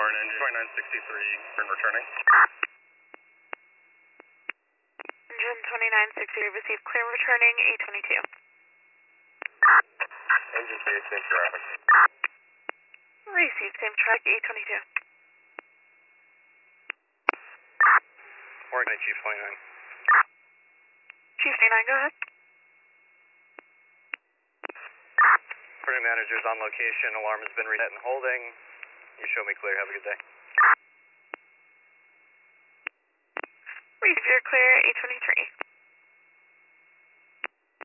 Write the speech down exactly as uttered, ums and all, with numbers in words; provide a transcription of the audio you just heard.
Warren, engine twenty-nine sixty-three, and returning. Engine twenty-nine sixty-three, received clear returning, eight twenty-two. Engine two, same traffic. Received same track, eight twenty-two. Warren, Chief twenty-nine. Chief twenty-nine, go ahead. Crew managers on location, alarm has been reset and holding. You show me clear, have a good day. Received clear, eight twenty-three.